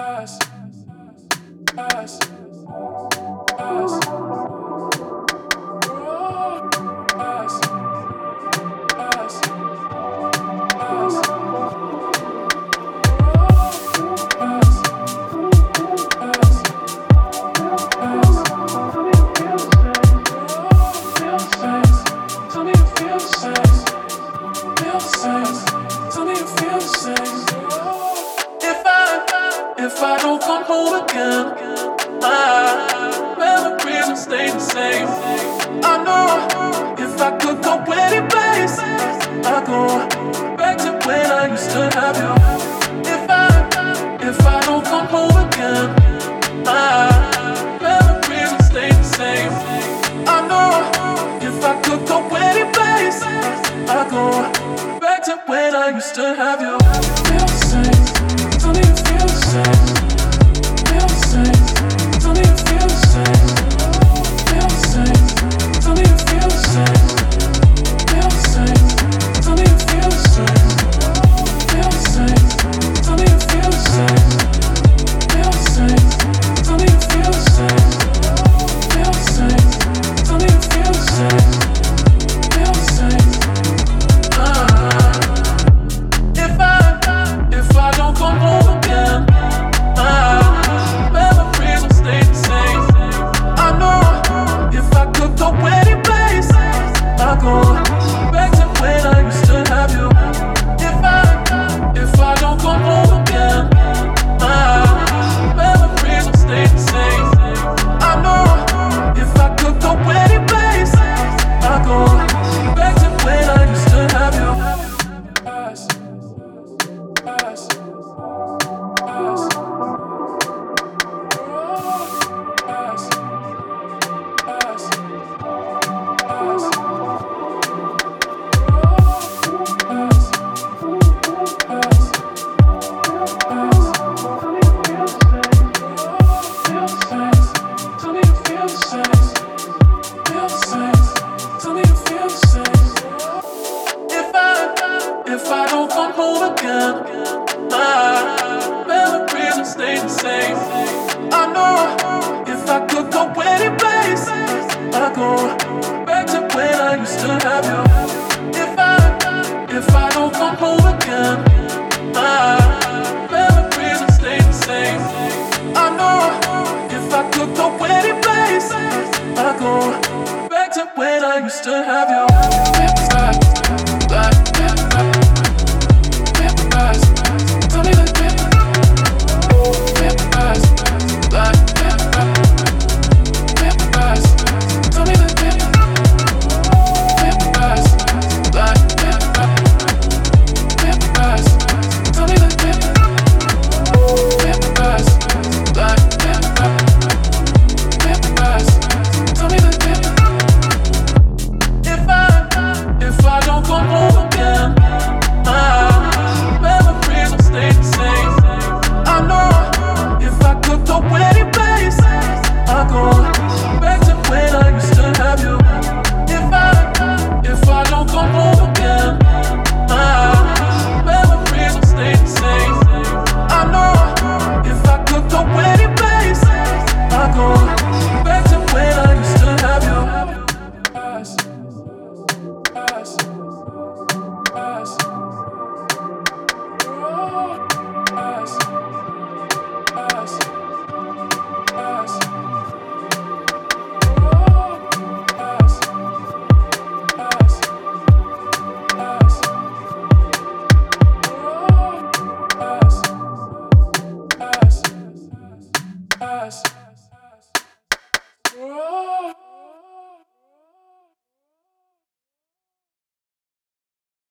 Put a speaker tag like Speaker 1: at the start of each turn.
Speaker 1: us, us, us, us, us, us. If I don't come home again, my memories will stay the same. I know if I could go any place, I'd go back to when I used to have you. If I don't come home again, my memories will stay the same. I know if I could go any place, I'd go back to when I used to have you. Feel the same. Tell me you feel the same. Feel the same. Tell me you feel the same. Feel the same. Tell me you feel the same. Feel the same. Tell me you feel the same. Feel the same. Tell me you feel the same. Feel the same. Tell me you feel the same. Feel the same. Tell me you feel the same. Feel the same. If I don't come home again, my memories will stay the same. I know if I could go any place, I'd go back to when I used to have you. If I don't come home again, my memories will stay the same. I know if I could go any place, I'd go back to when I used to have you. Us, us, us, us, us, us. If I don't come home again, my memories will stay the same. I know if I could go any place, I'd go back to when I used to have you. If I don't come home again, my memories will stay the same. I know if I could go any place, I'd go back to when I used to have you.